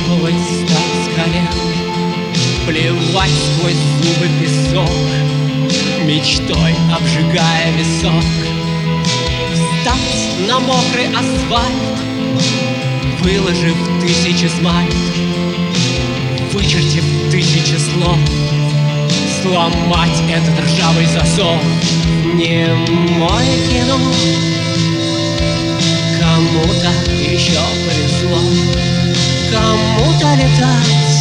попробовать встать с колен, плевать сквозь зубы песок, мечтой обжигая висок. Встать на мокрый асфальт, выложив 1000 смайт, вычертив 1000 слов, сломать этот ржавый засов. Немое кино, кому-то еще повезло, кому-то летать,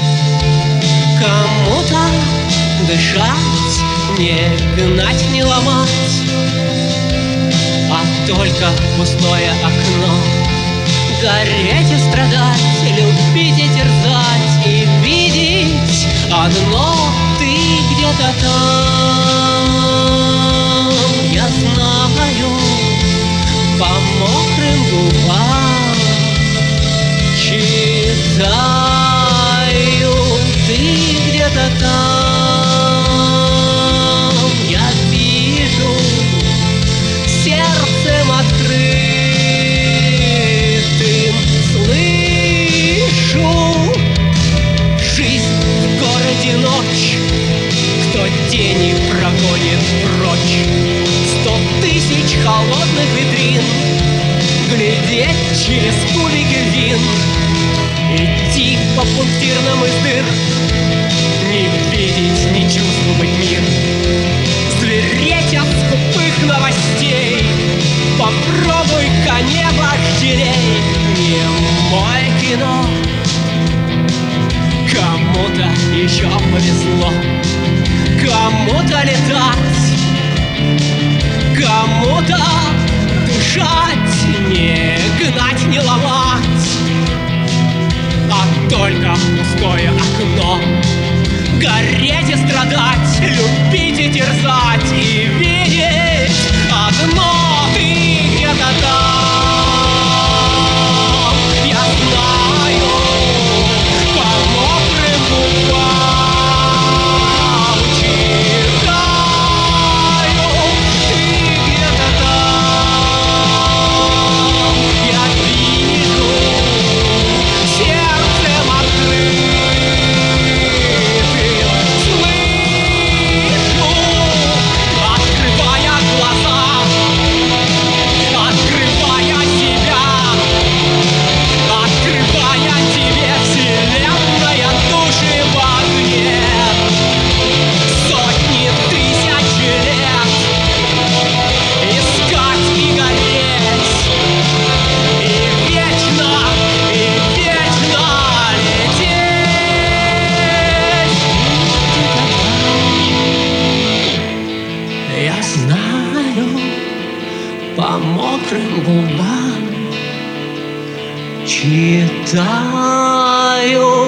кому-то дышать, не гнать, не ломать, а только пустое окно. Гореть и страдать, любить и терзать, и видеть одно: ты где-то там. Я знаю, по мокрым губам читаю: ты где-то там. Я вижу сердцем открытым, слышу жизнь в городе ночь. Кто тени прогонит прочь, 100 000 холодных витрин, глядеть через кубики вин, идти по пунктирным из дыр, не видеть, не чувствовать мир, звереть от скупых новостей. Попробуй-ка не вожделей, немое кино. Кому-то еще повезло, кому-то летать, кому-то дышать, не гнать, не ломать, а только пустое окно. Гореть и страдать, любить и терзать, и видеть одно: ты где-то там. Я знаю, по мокрым губам читаю: ты где-то там. Я вижу сердцем открытым, слышу, открывая глаза, открывая себя, открывая тебе вселенная души в огне. Сотни тысяч лет искать и гореть, и вечно лететь. Я знаю, по мокрым губам читаю: